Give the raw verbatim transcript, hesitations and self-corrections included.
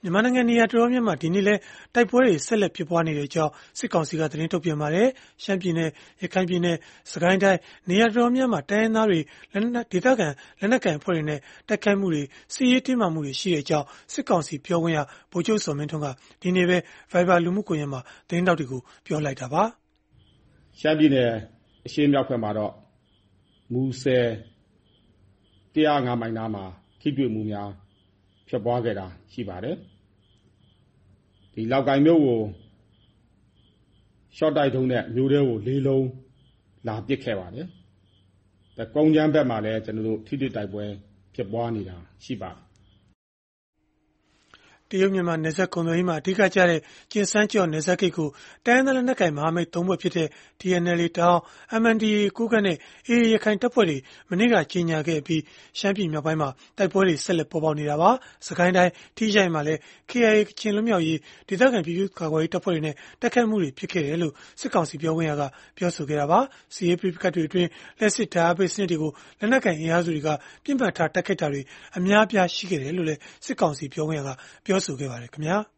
မြန်မာနိုင်ငံနေရာတော်တော်များများမှာဒီနေ့လဲတိုက်ပွဲတွေဆက်လက်ဖြစ်ပွားနေတဲ့အကြောင်းစစ်ကောင်စီကသတင်းထုတ်ပြန်ပါတယ်။ရှမ်းပြည်နယ်၊ရခိုင်ပြည်နယ်၊စကိုင်းတိုင်းနေရာတော်တော်များများမှာတိုင်းရင်းသားတွေလက်နက်ဒေသခံလက်နက်ကိုင်အဖွဲ့တွေနဲ့တိုက်ခိုက်မှုတွေစစ်ရေးတင်းမာမှုတွေရှိတဲ့အကြောင်းစစ်ကောင်စီပြောခွင့်ရဗိုလ်ချုပ်စော်မင်းထွန်းကဒီနေ့ပဲ Viber လူမှုကွန်ရက်မှာသတင်းတောက်တွေကိုပြောလိုက်တာပါ။ရှမ်းပြည်နယ်အရှေ့မြောက်ဘက်မှာတော့မူဆယ်၁၀၅မိုင်နားမှာထိတွေ့မှုများဖြစ်ပွားခဲ့တာရှိပါတယ်။ဒီလောက်ကိုင်မျိုးကိုရှော့တိုက်ထုံးတဲ့မျိုးတွေကိုလေးလုံးလာပစ်ခဲ့ပါတယ်။ဒါကုန်းချမ်းဘက်မှာလည်းကျွန်တော်တို့ထိတွေ့တိုက်ပွဲဖြစ်ပွားနေတာရှိပါတယ်တရုတ်မြန်မာနယ်စပ်ကုန်သွယ်ရေးမှာအဓိကကျတဲ့ကျင်းစန်းကျော်နယ်စပ်ဂိတ်ကိုတိုင်းဒေသလက်နက်ကိုင်မဟာမိတ်သုံးဘက်ဖြစ်တဲ့ T N L A တောင်း M N D A ကိုးကန့်နဲ့ A A ရခိုင်တပ်ဖွဲ့တွေမနေ့ကကြီးညာခဲ့ပြီးရှမ်းပြည်မြောက်ပိုင်းမှာတိုက်ပွဲတွေဆက်လက်ပေါ်ပေါက်နေတာပါ။စကိုင်းတိုင်းထီးချိုင်မှာလည်း K I A ကချင်လွတ်မြောက်ရေးဒေသခံပြည်သူ့ကာကွယ်ရေးတပ်ဖွဲ့တွေနဲ့တိုက်ခိုက်မှုတွေဖြစ်ခဲ့တယ်လို့စစ်ကောင်စီပြောခွင့်ရကပြောဆိုခဲ့တာပါ။စီးရေးပြိပခတ်တွေအတွင်းလက်စစ်ဓာတ်အားပေးစနစ်တွေကိုလက်နက်ကိုင်အင်အားစုတွေကပြစ်မှတ်ထားတိုက်ခိုက်တာတွေအများအပြားရှိခဲ့တယ်လို့လည်းစစ်ကောင်စီပြောခွင့်ရကပြောဆိုခဲ့ပါတယ်ခင်ဗျာ။